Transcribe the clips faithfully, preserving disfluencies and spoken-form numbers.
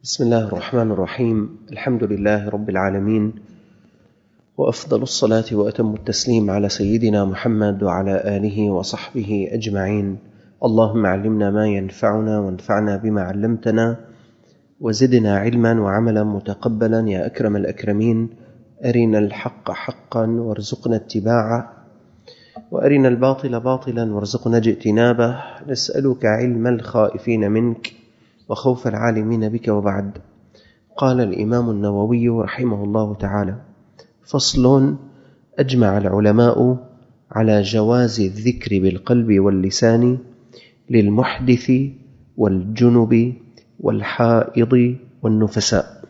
بسم الله الرحمن الرحيم. الحمد لله رب العالمين، وأفضل الصلاة وأتم التسليم على سيدنا محمد وعلى آله وصحبه أجمعين. اللهم علمنا ما ينفعنا وانفعنا بما علمتنا وزدنا علما وعملا متقبلا يا أكرم الأكرمين. أرنا الحق حقا وارزقنا اتباعه، وأرنا الباطل باطلا وارزقنا اجتنابه. نسألك علم الخائفين منك وخوف العالمين بك. وبعد. قال الإمام النووي رحمه الله تعالى: فصل: أجمع العلماء على جواز الذكر بالقلب واللسان للمحدث والجنب والحائض والنفساء.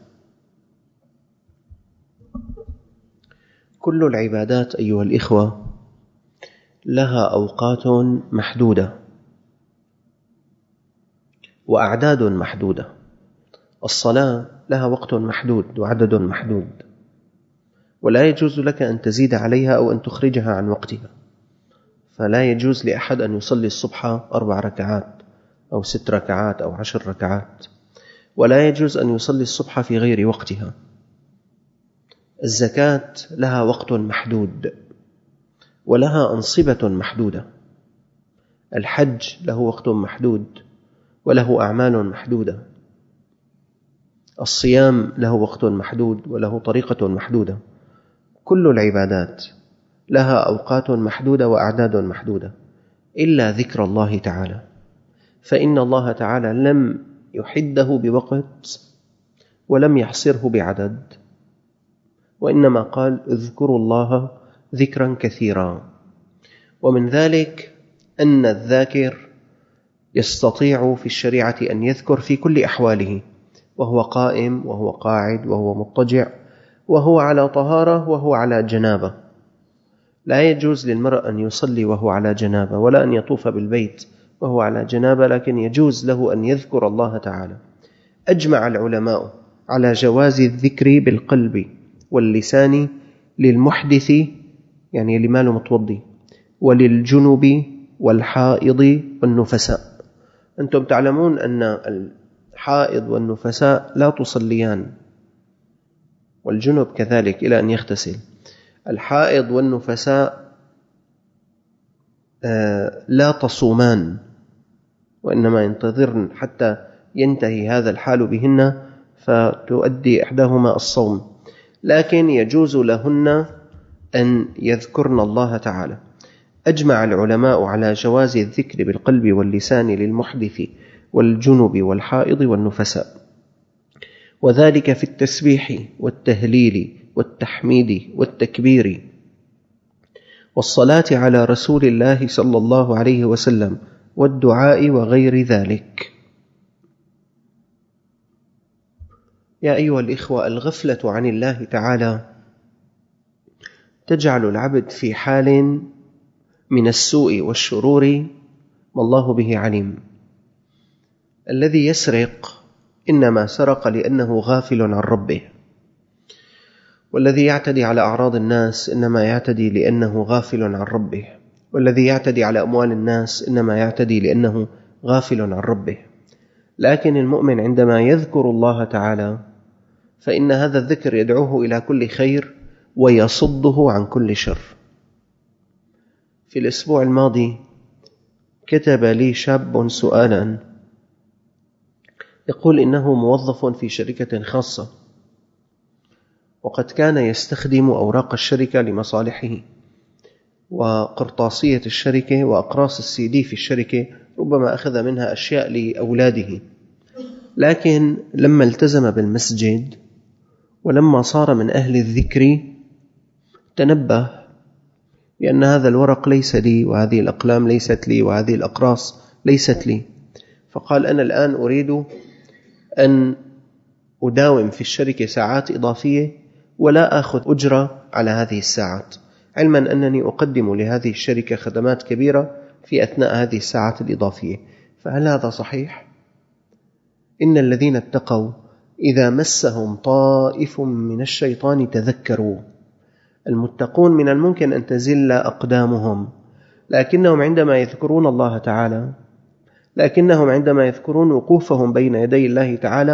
كل العبادات أيها الإخوة لها أوقات محدودة وأعداد محدودة. الصلاة لها وقت محدود وعدد محدود، ولا يجوز لك أن تزيد عليها أو أن تخرجها عن وقتها. فلا يجوز لأحد أن يصلي الصبح أربع ركعات أو ست ركعات أو عشر ركعات، ولا يجوز أن يصلي الصبح في غير وقتها. الزكاة لها وقت محدود ولها أنصبة محدودة. الحج له وقت محدود وله أعمال محدودة. الصيام له وقت محدود وله طريقة محدودة. كل العبادات لها أوقات محدودة وأعداد محدودة إلا ذكر الله تعالى، فإن الله تعالى لم يحده بوقت ولم يحصره بعدد، وإنما قال: اذكروا الله ذكرا كثيرا. ومن ذلك أن الذاكر يستطيع في الشريعة أن يذكر في كل أحواله، وهو قائم وهو قاعد وهو مضطجع وهو على طهارة وهو على جنابة. لا يجوز للمرء أن يصلي وهو على جنابة، ولا أن يطوف بالبيت وهو على جنابة، لكن يجوز له أن يذكر الله تعالى. أجمع العلماء على جواز الذكر بالقلب واللسان للمحدث، يعني لما له متوضي، وللجنب والحائض والنفساء. أنتم تعلمون أن الحائض والنفساء لا تصليان، والجنب كذلك إلى أن يغتسل. الحائض والنفساء لا تصومان، وإنما ينتظرن حتى ينتهي هذا الحال بهن فتؤدي إحداهما الصوم، لكن يجوز لهن أن يذكرن الله تعالى. أجمع العلماء على جواز الذكر بالقلب واللسان للمحدث والجنب والحائض والنفساء، وذلك في التسبيح والتهليل والتحميد والتكبير والصلاة على رسول الله صلى الله عليه وسلم والدعاء وغير ذلك. يا أيها الإخوة، الغفلة عن الله تعالى تجعل العبد في حال من السوء والشرور ما الله به عليم. الذي يسرق إنما سرق لأنه غافل عن ربه، والذي يعتدي على أعراض الناس إنما يعتدي لأنه غافل عن ربه، والذي يعتدي على أموال الناس إنما يعتدي لأنه غافل عن ربه. لكن المؤمن عندما يذكر الله تعالى فإن هذا الذكر يدعوه إلى كل خير ويصده عن كل شر. في الأسبوع الماضي كتب لي شاب سؤالا يقول إنه موظف في شركة خاصة، وقد كان يستخدم أوراق الشركة لمصالحه وقرطاسية الشركة وأقراص السي دي في الشركة، ربما أخذ منها أشياء لأولاده، لكن لما التزم بالمسجد ولما صار من أهل الذكر تنبه بأن هذا الورق ليس لي، وهذه الأقلام ليست لي، وهذه الأقراص ليست لي. فقال: أنا الآن أريد أن أداوم في الشركة ساعات إضافية ولا أخذ أجرة على هذه الساعات، علما أنني أقدم لهذه الشركة خدمات كبيرة في أثناء هذه الساعات الإضافية. فهل هذا صحيح؟ إن الذين اتقوا إذا مسهم طائف من الشيطان تذكروا. المتقون من الممكن أن تزل أقدامهم، لكنهم عندما يذكرون الله تعالى لكنهم عندما يذكرون وقوفهم بين يدي الله تعالى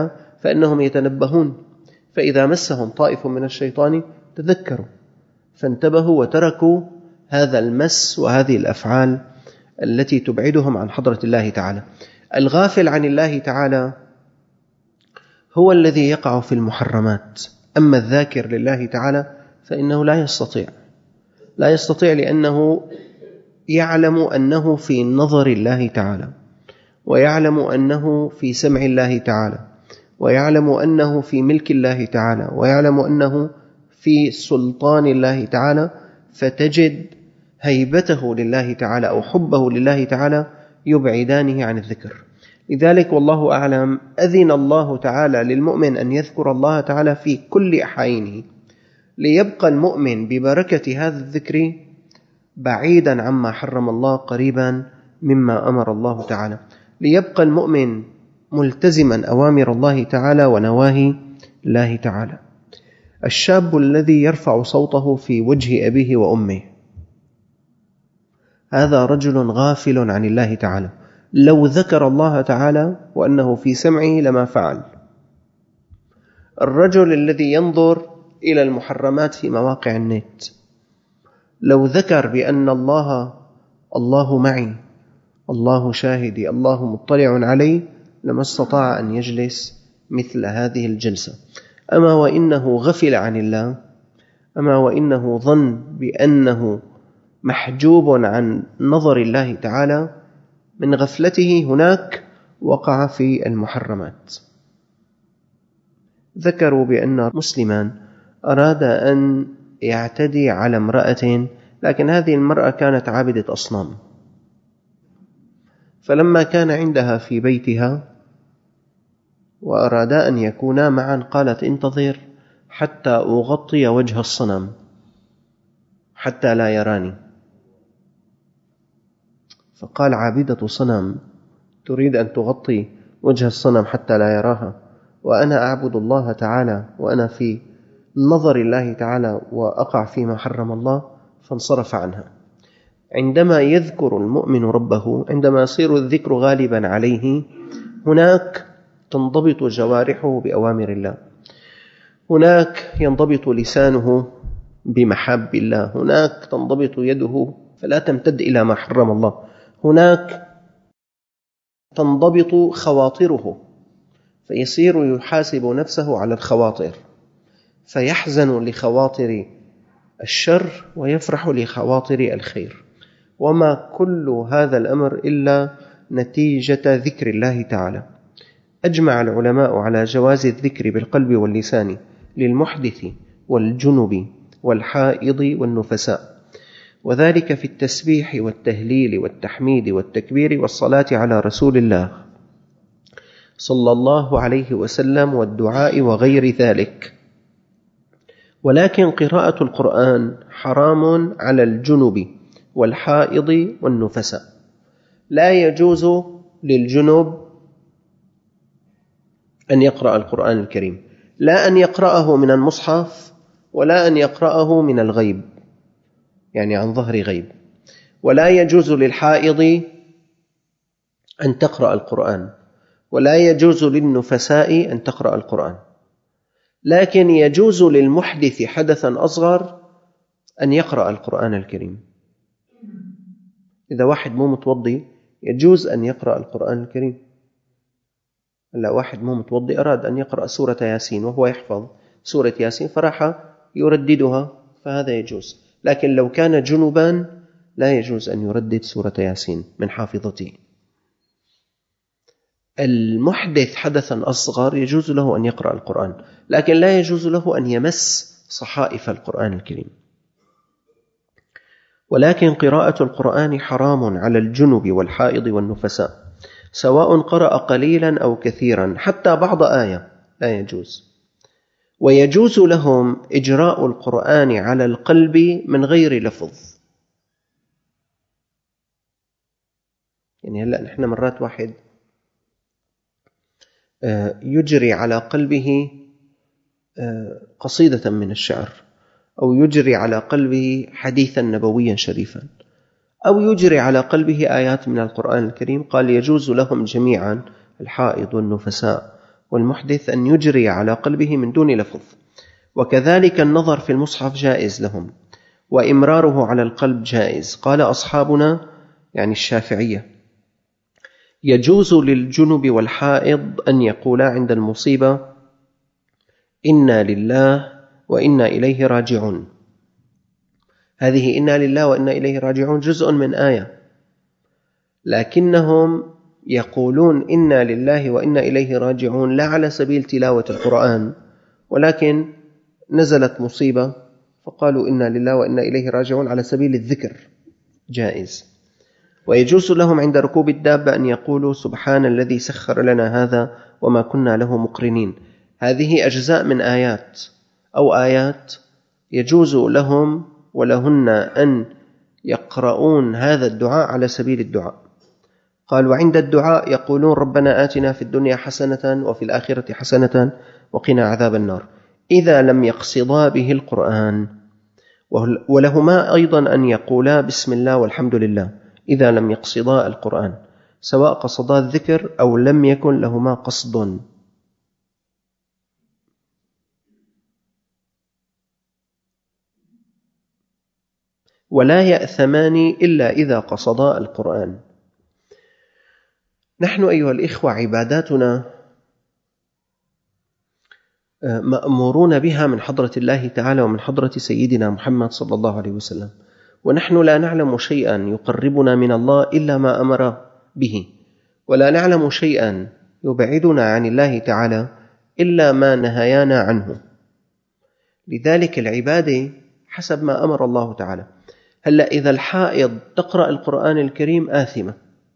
فإنهم يتنبهون، فإذا مسهم طائف من الشيطان تذكروا فانتبهوا وتركوا هذا المس وهذه الأفعال التي تبعدهم عن حضرة الله تعالى. الغافل عن الله تعالى هو الذي يقع في المحرمات، أما الذاكر لله تعالى فإنه لا يستطيع لا يستطيع لأنه يعلم أنه في نظر الله تعالى، ويعلم أنه في سمع الله تعالى، ويعلم أنه في ملك الله تعالى، ويعلم أنه في سلطان الله تعالى، فتجد هيبته لله تعالى أو حبه لله تعالى يبعدانه عن الذكر. لذلك والله أعلم أذن الله تعالى للمؤمن أن يذكر الله تعالى في كل أحاينه، ليبقى المؤمن ببركة هذا الذكر بعيدا عما حرم الله قريبا مما أمر الله تعالى، ليبقى المؤمن ملتزما أوامر الله تعالى ونواهي الله تعالى. الشاب الذي يرفع صوته في وجه أبيه وأمه هذا رجل غافل عن الله تعالى، لو ذكر الله تعالى وأنه في سمعه لما فعل. الرجل الذي ينظر إلى المحرمات في مواقع النت لو ذكر بأن الله الله معي، الله شاهدي، الله مطلع علي، لما استطاع أن يجلس مثل هذه الجلسة. أما وإنه غفل عن الله، أما وإنه ظن بأنه محجوب عن نظر الله تعالى، من غفلته هناك وقع في المحرمات. ذكروا بأن مسلما أراد أن يعتدي على امرأة، لكن هذه المرأة كانت عابدة أصنام، فلما كان عندها في بيتها وأرادا أن يكونا معا قالت انتظر حتى أغطي وجه الصنم حتى لا يراني. فقال عابدة صنم تريد أن تغطي وجه الصنم حتى لا يراها، وأنا أعبد الله تعالى وأنا في نظر الله تعالى وأقع فيما حرم الله، فانصرف عنها. عندما يذكر المؤمن ربه، عندما يصير الذكر غالبا عليه، هناك تنضبط جوارحه بأوامر الله، هناك ينضبط لسانه بمحاب الله، هناك تنضبط يده فلا تمتد إلى ما حرم الله، هناك تنضبط خواطره فيصير يحاسب نفسه على الخواطر، فيحزن لخواطر الشر ويفرح لخواطر الخير. وما كل هذا الأمر إلا نتيجة ذكر الله تعالى. أجمع العلماء على جواز الذكر بالقلب واللسان للمحدث والجنب والحائض والنفساء، وذلك في التسبيح والتهليل والتحميد والتكبير والصلاة على رسول الله صلى الله عليه وسلم والدعاء وغير ذلك. ولكن قراءة القرآن حرام على الجنب والحائض والنفساء. لا يجوز للجنب أن يقرأ القرآن الكريم، لا أن يقرأه من المصحف ولا أن يقرأه من الغيب، يعني عن ظهر غيب. ولا يجوز للحائض أن تقرأ القرآن، ولا يجوز للنفساء أن تقرأ القرآن. لكن يجوز للمحدث حدثا أصغر أن يقرأ القرآن الكريم. إذا واحد مو متوضي يجوز أن يقرأ القرآن الكريم. لا، واحد مو متوضي أراد أن يقرأ سورة ياسين وهو يحفظ سورة ياسين فراح يرددها، فهذا يجوز. لكن لو كان جنبا لا يجوز أن يردد سورة ياسين من حافظته. المحدث حدثا أصغر يجوز له أن يقرأ القرآن، لكن لا يجوز له أن يمس صحائف القرآن الكريم. ولكن قراءة القرآن حرام على الجنب والحائض والنفساء، سواء قرأ قليلا أو كثيرا، حتى بعض آية لا يجوز. ويجوز لهم إجراء القرآن على القلب من غير لفظ. يعني هلأ نحن مرات واحد يجري على قلبه قصيدة من الشعر، أو يجري على قلبه حديثا نبويا شريفا، أو يجري على قلبه آيات من القرآن الكريم. قال يجوز لهم جميعا الحائض والنفساء والمحدث أن يجري على قلبه من دون لفظ. وكذلك النظر في المصحف جائز لهم، وإمراره على القلب جائز. قال أصحابنا يعني الشافعية: يجوز للجنب والحائض أن يقولا عند المصيبة: إنا لله وإنا إليه راجعون. هذه إنا لله وإنا إليه راجعون جزء من آية، لكنهم يقولون إنا لله وإنا إليه راجعون لا على سبيل تلاوة القرآن، ولكن نزلت مصيبة فقالوا إنا لله وإنا إليه راجعون على سبيل الذكر، جائز. ويجوز لهم عند ركوب الدابة أن يقولوا: سبحان الذي سخر لنا هذا وما كنا له مقرنين. هذه أجزاء من آيات أو آيات يجوز لهم ولهن أن يقرؤون هذا الدعاء على سبيل الدعاء. قال: وعند الدعاء يقولون: ربنا آتنا في الدنيا حسنة وفي الآخرة حسنة وقنا عذاب النار، إذا لم يقصدا به القرآن. ولهما أيضا أن يقولا: بسم الله والحمد لله، إذا لم يقصدا القرآن، سواء قصدا الذكر أو لم يكن لهما قصد. ولا يأثمان إلا إذا قصدا القرآن. نحن أيها الإخوة عباداتنا مأمورون بها من حضرة الله تعالى ومن حضرة سيدنا محمد صلى الله عليه وسلم، ونحن لا نعلم شيئا يقربنا من الله إلا ما أمر به، ولا نعلم شيئا يبعدنا عن الله تعالى إلا ما نهانا عنه. لذلك العبادة حسب ما أمر الله تعالى. هلأ إذا الحائض تقرأ القرآن الكريم آثمة،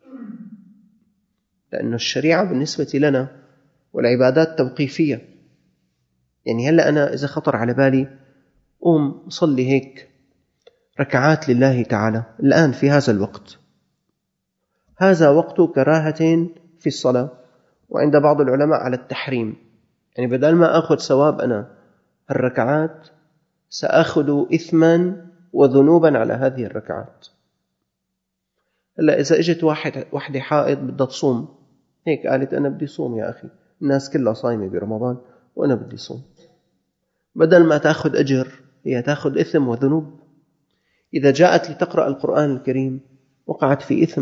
لأن الشريعة بالنسبة لنا والعبادات توقيفية. يعني هلأ أنا إذا خطر على بالي أقوم أصلي هيك ركعات لله تعالى الآن في هذا الوقت، هذا وقت كراهة في الصلاة، وعند بعض العلماء على التحريم. يعني بدل ما أخذ ثواب أنا الركعات سأخذ إثما وذنوبا على هذه الركعات. هلا إذا إجت واحد واحدة حائض بدها تصوم هيك قالت: أنا بدي صوم يا أخي، الناس كلها صايمة برمضان وأنا بدي صوم، بدل ما تأخذ أجر هي تأخذ إثم وذنوب. إذا جاءت لتقرأ القرآن الكريم وقعت في إثم،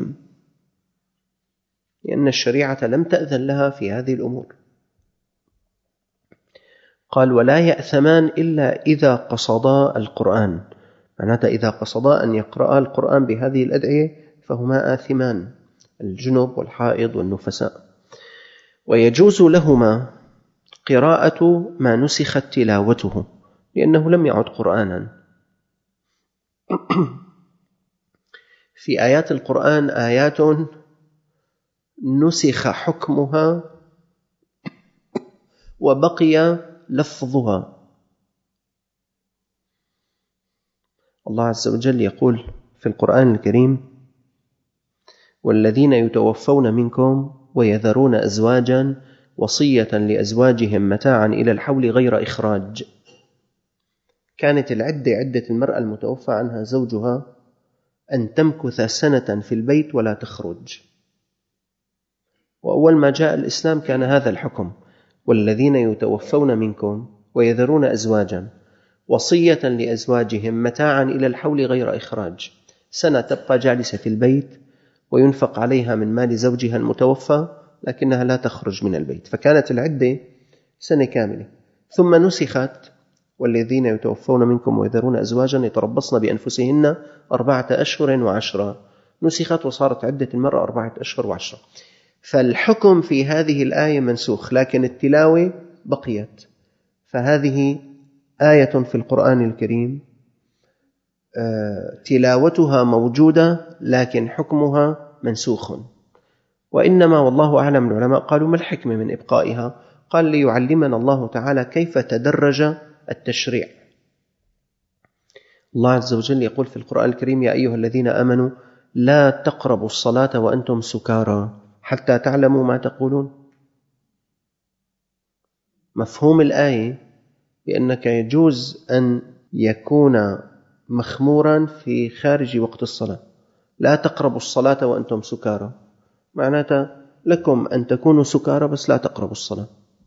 لأن الشريعة لم تأذن لها في هذه الأمور. قال: ولا يأثمان إلا إذا قصدا القرآن، معناتها إذا قصدا أن يقرأ القرآن بهذه الأدعية فهما آثمان، الجنب والحائض والنفساء. ويجوز لهما قراءة ما نسخت تلاوته، لأنه لم يعد قرآنا. في آيات القرآن آيات نسخ حكمها وبقي لفظها. الله عز وجل يقول في القرآن الكريم: والذين يتوفون منكم ويذرون أزواجا وصية لأزواجهم متاعا إلى الحول غير إخراج. كانت العدة عدة المرأة المتوفى عنها زوجها أن تمكث سنة في البيت ولا تخرج، وأول ما جاء الإسلام كان هذا الحكم: والذين يتوفون منكم ويذرون أزواجا وصية لأزواجهم متاعا إلى الحول غير إخراج، سنة تبقى جالسة في البيت وينفق عليها من مال زوجها المتوفى، لكنها لا تخرج من البيت. فكانت العدة سنة كاملة، ثم نسخت: والذين يتوفون منكم ويذرون أزواجا يتربصن بأنفسهن أربعة أشهر وعشرة، نسخت وصارت عدة المرأة أربعة أشهر وعشرة. فالحكم في هذه الآية منسوخ، لكن التلاوة بقيت. فهذه آية في القرآن الكريم تلاوتها موجودة لكن حكمها منسوخ. وإنما والله أعلم العلماء قالوا: ما الحكمة من إبقائها؟ قال: ليعلمنا الله تعالى كيف تدرج التشريع. الله عز وجل يقول في القرآن الكريم: يا أيها الذين آمنوا لا تقربوا الصلاة وأنتم سكارى حتى تعلموا ما تقولون. مفهوم الآية بأنك يجوز أن يكون مخمورا في خارج وقت الصلاة. لا تقربوا الصلاة وأنتم سكارى، معناتها لكم أن تكونوا سكارى بس لا تقربوا الصلاة.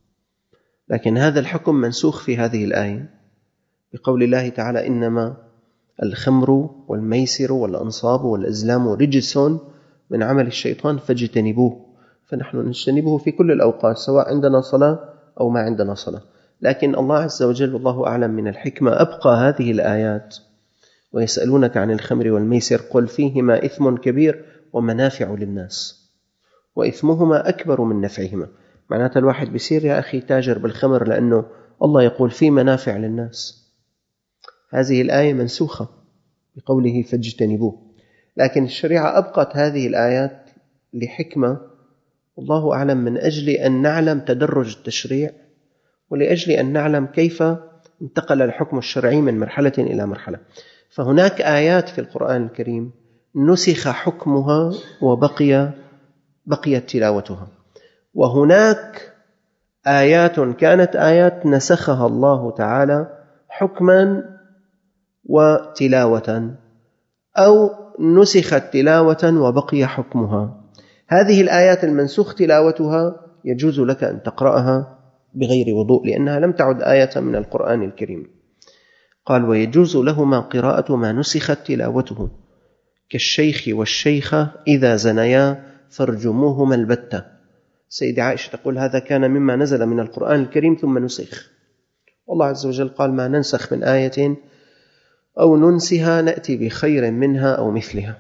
لكن هذا الحكم منسوخ في هذه الآية بقول الله تعالى: إنما الخمر والميسر والأنصاب والأزلام رجس من عمل الشيطان فاجتنبوه. فنحن نجتنبه في كل الأوقات سواء عندنا صلاة أو ما عندنا صلاة. لكن الله عز وجل والله أعلم من الحكمة أبقى هذه الآيات: ويسألونك عن الخمر والميسر قل فيهما إثم كبير ومنافع للناس وإثمهما أكبر من نفعهما. معناته الواحد بيصير يا أخي تاجر بالخمر لأنه الله يقول في منافع للناس. هذه الآية منسوخة بقوله فاجتنبوه، لكن الشريعة أبقت هذه الآيات لحكمة والله أعلم، من أجل أن نعلم تدرج التشريع، ولأجل أن نعلم كيف انتقل الحكم الشرعي من مرحلة إلى مرحلة. فهناك آيات في القرآن الكريم نسخ حكمها وبقي بقيت تلاوتها، وهناك آيات كانت آيات نسخها الله تعالى حكما وتلاوة، أو نسخت تلاوة وبقي حكمها. هذه الآيات المنسوخ تلاوتها يجوز لك أن تقرأها بغير وضوء لأنها لم تعد آية من القرآن الكريم. قال: ويجوز لهما قراءة ما نسخت تلاوته كالشيخ والشيخة إذا زنيا فارجموهما البتة. سيدة عائشة تقول: هذا كان مما نزل من القرآن الكريم ثم نسخ. والله عز وجل قال: ما ننسخ من آية أو ننسها نأتي بخير منها أو مثلها.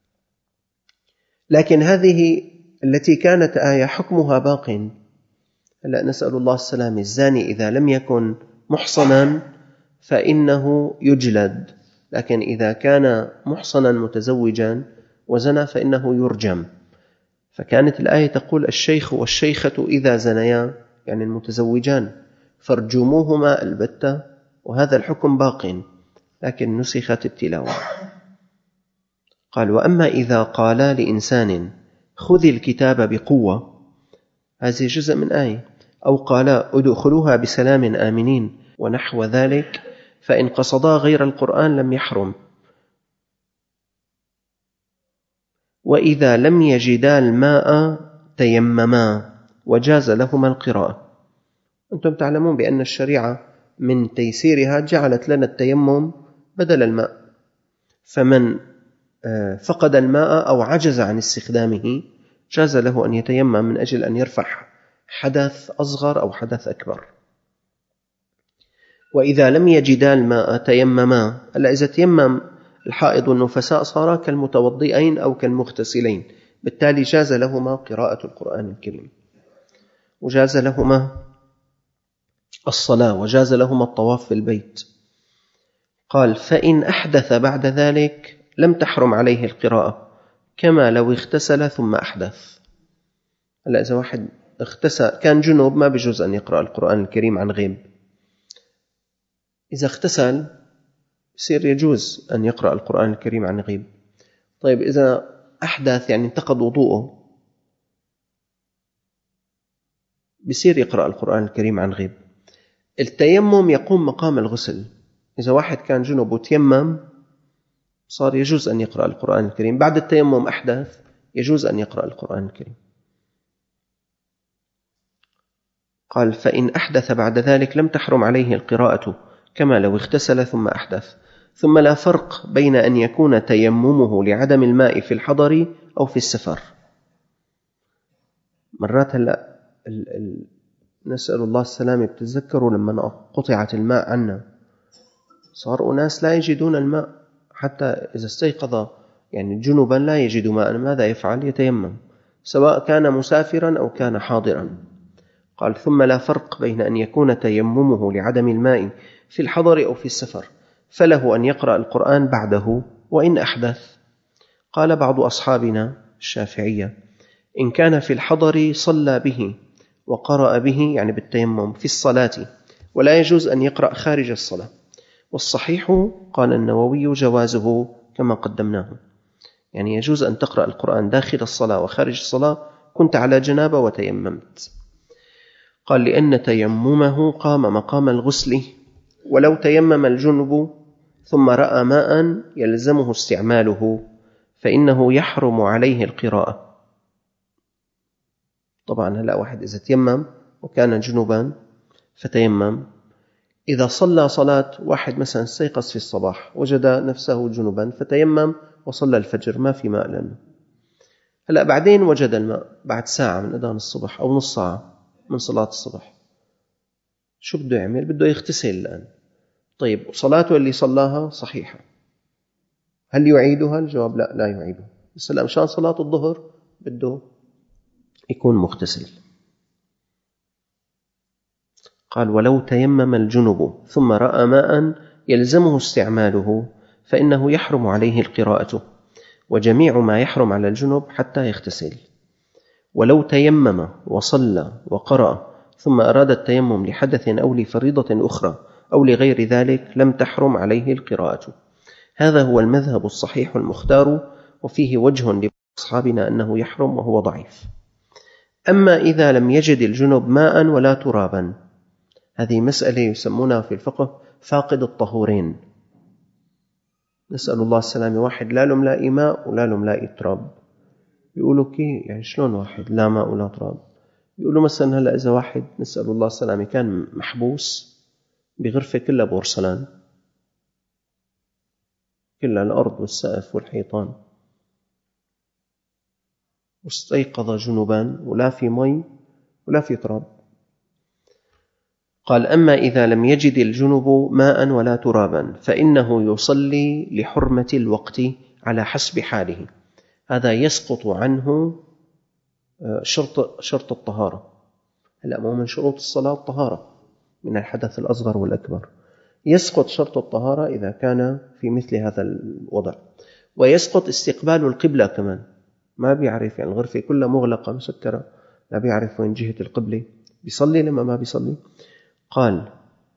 لكن هذه التي كانت آية حكمها باق. هلأ نسأل الله السلام. الزاني إذا لم يكن محصنا فإنه يجلد، لكن إذا كان محصنا متزوجا وزنى فإنه يرجم. فكانت الآية تقول: الشيخ والشيخة إذا زنيا، يعني المتزوجان، فارجموهما البتة. وهذا الحكم باق لكن نسخت التلاوة. قال: وأما إذا قالا لإنسان خذ الكتاب بقوة، هذه جزء من آية، أو قالا ادخلوها بسلام آمنين ونحو ذلك، فإن قصدا غير القرآن لم يحرم. وإذا لم يجدا الماء تيمما وجاز لهما القراءة. أنتم تعلمون بأن الشريعة من تيسيرها جعلت لنا التيمم بدل الماء، فمن فقد الماء أو عجز عن استخدامه جاز له أن يتيمم من أجل أن يرفع حدث أصغر أو حدث أكبر. وإذا لم يجدا الماء تيمما، ألا إذا تيمم الحائض والنفساء صار كالمتوضئين أو كالمغتسلين، بالتالي جاز لهما قراءة القرآن الكريم، وجاز لهما الصلاة، وجاز لهما الطواف في البيت. قال: فإن أحدث بعد ذلك لم تحرم عليه القراءة كما لو اغتسل ثم أحدث. هلا إذا واحد اغتسل كان جنوب ما بيجوز أن يقرأ القرآن الكريم عن غيب. إذا اغتسل يصير يجوز أن يقرأ القرآن الكريم عن غيب. طيب إذا أحدث يعني انتقض وضوءه بيصير يقرأ القرآن الكريم عن غيب. التيمم يقوم مقام الغسل. إذا واحد كان جنوب وتيمم صار يجوز أن يقرأ القرآن الكريم. بعد التيمم أحدث يجوز أن يقرأ القرآن الكريم. قال: فإن أحدث بعد ذلك لم تحرم عليه القراءة كما لو اغتسل ثم أحدث. ثم لا فرق بين أن يكون تيممه لعدم الماء في الحضر أو في السفر. مرات هلأ ال... ال... نسأل الله السلامة، بتتذكروا لما قطعت الماء عنا صار أناس لا يجدون الماء، حتى إذا استيقظ يعني جنبا لا يجد ماء، ماذا يفعل؟ يتيمم، سواء كان مسافرا أو كان حاضرا. قال: ثم لا فرق بين أن يكون تيممه لعدم الماء في الحضر أو في السفر، فله أن يقرأ القرآن بعده وإن أحدث. قال بعض أصحابنا الشافعية: إن كان في الحضر صلى به وقرأ به، يعني بالتيمم، في الصلاة، ولا يجوز أن يقرأ خارج الصلاة. والصحيح قال النووي جوازه كما قدمناه، يعني يجوز أن تقرأ القرآن داخل الصلاة وخارج الصلاة كنت على جنابة وتيممت. قال: لأن تيممه قام مقام الغسل، ولو تيمم الجنب ثم رأى ماء يلزمه استعماله فإنه يحرم عليه القراءة. طبعا هلأ واحد إذا تيمم وكان جنبا فتيمم. إذا صلى صلاة، واحد مثلا استيقظ في الصباح وجد نفسه جنبا فتيمم وصلى الفجر، ما في ماء لأنه هلأ بعدين وجد الماء بعد ساعة من أذان الصبح أو نص ساعة من صلاة الصبح، شو بده يعمل؟ بده يغتسل الآن. طيب صلاته اللي صلاها صحيحة، هل يعيدها؟ الجواب لا، لا يعيدها. بس هلأ مشان صلاة الظهر بده يكون مغتسل. قال: ولو تيمم الجنب ثم رأى ماء يلزمه استعماله فإنه يحرم عليه القراءة، وجميع ما يحرم على الجنب حتى يغتسل. ولو تيمم وصلى وقرأ ثم أراد التيمم لحدث أو لفريضة أخرى أو لغير ذلك لم تحرم عليه القراءة. هذا هو المذهب الصحيح المختار، وفيه وجه لأصحابنا أنه يحرم وهو ضعيف. أما إذا لم يجد الجنب ماء ولا ترابا، هذه مسألة يسمونها في الفقه فاقد الطهورين. نسأل الله السلامة. واحد لا له ملاقي ماء ولا له ملاقي تراب، بيقولوا كي يعني شلون واحد لا ماء ولا تراب؟ بيقولوا مثلا هلا إذا واحد نسأل الله السلامة كان محبوس بغرفة كلها بورسلان، كلها الأرض والسقف والحيطان، واستيقظ جنبا ولا في مي ولا في تراب. قال: أما إذا لم يجد الجنب ماء ولا ترابا فإنه يصلي لحرمة الوقت على حسب حاله. هذا يسقط عنه شرط شرط الطهارة. هلا مو من شروط الصلاة الطهارة من الحدث الأصغر والأكبر. يسقط شرط الطهارة إذا كان في مثل هذا الوضع. ويسقط استقبال القبلة كمان، ما بيعرف، يعني الغرفة كلها مغلقة مسكرة، لا بيعرف وين جهة القبلة، بيصلي لما ما بيصلي. قال: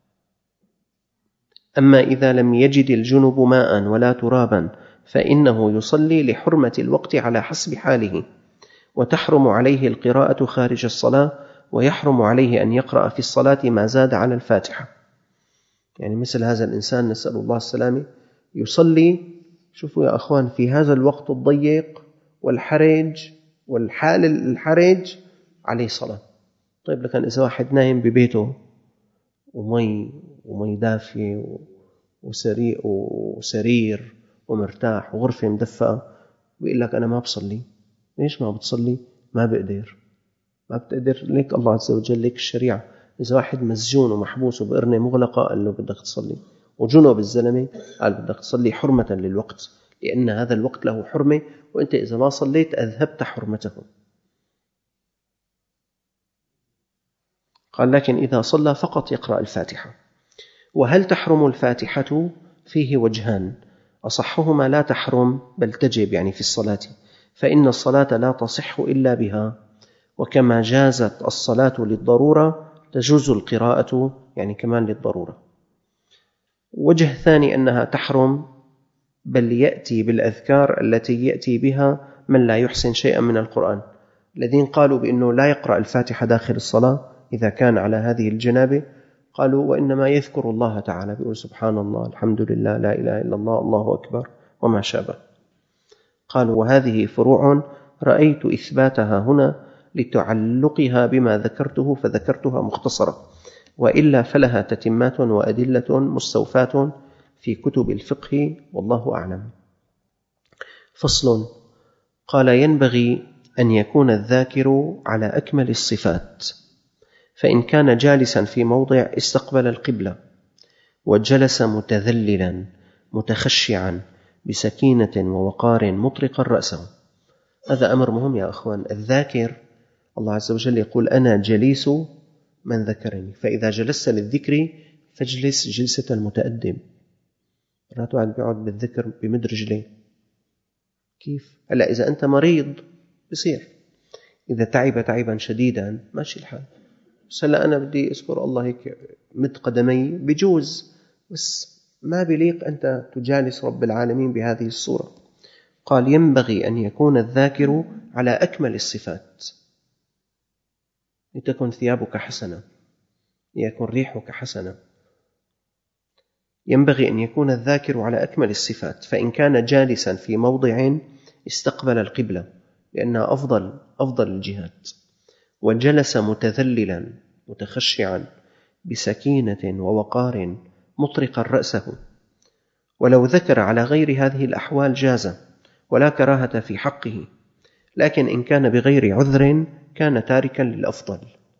أما إذا لم يجد الجنب ماء ولا ترابا فإنه يصلي لحرمة الوقت على حسب حاله، وتحرم عليه القراءة خارج الصلاة، ويحرم عليه أن يقرأ في الصلاة ما زاد على الفاتحة. يعني مثل هذا الإنسان نسأل الله السلامة يصلي، شوفوا يا أخوان، في هذا الوقت الضيق والحرج والحال الحرج عليه صلاة. طيب لكن إذا واحد نايم ببيته ومي ومي دافية وسرير وسرير ومرتاح وغرفة مدفئة، ويقول لك أنا ما بصلي. ليش ما بتصلي؟ ما بقدر. ما بتقدر ليك الله عز وجل ليك الشريعة. إذا واحد مسجون ومحبوس وبقرنة مغلقة قال له بدك تصلي، وجنوب الزلمة قال بدك تصلي حرمة للوقت، لأن هذا الوقت له حرمة، وأنت إذا ما صليت أذهبت حرمته. قال: لكن إذا صلى فقط يقرأ الفاتحة. وهل تحرم الفاتحة؟ فيه وجهان، أصحهما لا تحرم بل تجب، يعني في الصلاة، فإن الصلاة لا تصح إلا بها، وكما جازت الصلاة للضرورة تجوز القراءة يعني كمان للضرورة. وجه ثاني أنها تحرم بل يأتي بالأذكار التي يأتي بها من لا يحسن شيئا من القرآن. الذين قالوا بأنه لا يقرأ الفاتحة داخل الصلاة إذا كان على هذه الجنابة، قالوا وإنما يذكر الله تعالى، بيقول سبحان الله، الحمد لله، لا إله إلا الله، الله أكبر، وما شابه. قالوا وهذه فروع رأيت إثباتها هنا لتعلقها بما ذكرته فذكرتها مختصرة، وإلا فلها تتمات وأدلة مستوفاة في كتب الفقه، والله أعلم. فصل. قال: ينبغي أن يكون الذاكر على أكمل الصفات، فإن كان جالسا في موضع استقبل القبلة وجلس متذللا متخشعا بسكينة ووقار مطرقا رأسه. هذا أمر مهم يا أخوان. الذاكر الله عز وجل يقول: أنا جليس من ذكرني، فإذا جلست للذكر فاجلس جلسة المتأدب. لا تقعد بيقعد بالذكر بمد رجليه. كيف؟ هلا إذا أنت مريض بصير، إذا تعب تعبا شديدا ماشي الحال. بس هلا أنا بدي أذكر الله هيك مد قدمي بجوز، بس ما بليق أنت تجالس رب العالمين بهذه الصورة. قال: ينبغي أن يكون الذاكر على أكمل الصفات، لتكن ثيابك حسنة، ليكن ريحك حسنة. ينبغي أن يكون الذاكر على أكمل الصفات، فإن كان جالسا في موضع استقبل القبلة لأنها أفضل أفضل الجهات، وجلس متذللا متخشعا بسكينة ووقار مطرقا رأسه، ولو ذكر على غير هذه الأحوال جاز ولا كراهة في حقه، لكن إن كان بغير عذر كان تاركا للأفضل.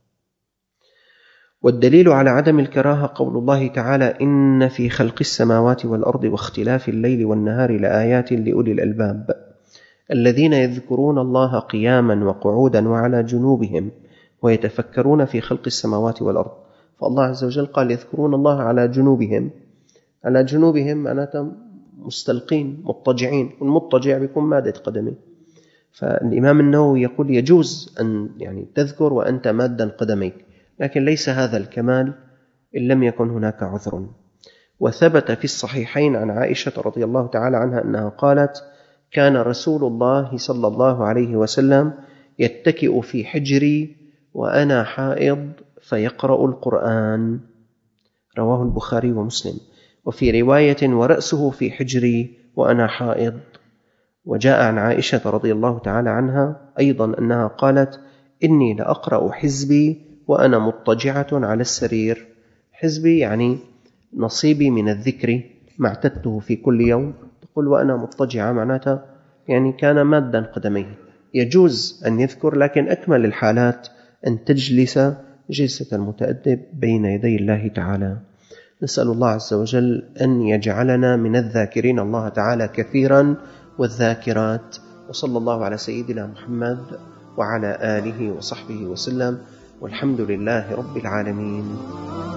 والدليل على عدم الكراهة قول الله تعالى: إن في خلق السماوات والأرض واختلاف الليل والنهار لآيات لأولي الألباب الذين يذكرون الله قياما وقعودا وعلى جنوبهم ويتفكرون في خلق السماوات والأرض. فالله عز وجل قال يذكرون الله على جنوبهم، على جنوبهم معناته مستلقين مضطجعين، والمضطجع بيكون مادة قدمه. فالإمام النووي يقول يجوز أن يعني تذكر وأنت مادا قدميك، لكن ليس هذا الكمال إن لم يكن هناك عذر. وثبت في الصحيحين عن عائشة رضي الله تعالى عنها أنها قالت: كان رسول الله صلى الله عليه وسلم يتكئ في حجري وأنا حائض فيقرأ القرآن، رواه البخاري ومسلم. وفي رواية: ورأسه في حجري وأنا حائض. وجاء عن عائشة رضي الله تعالى عنها أيضا أنها قالت: إني لأقرأ حزبي وأنا مضطجعة على السرير. حزبي يعني نصيبي من الذكر ما اعتدته في كل يوم، تقول وأنا مضطجعة معناتها يعني كان مادا قدميه. يجوز أن يذكر، لكن أكمل الحالات أن تجلس جلسة المتأدب بين يدي الله تعالى. نسأل الله عز وجل أن يجعلنا من الذاكرين الله تعالى كثيرا والذاكرات. وصلى الله على سيدنا محمد وعلى آله وصحبه وسلم، والحمد لله رب العالمين.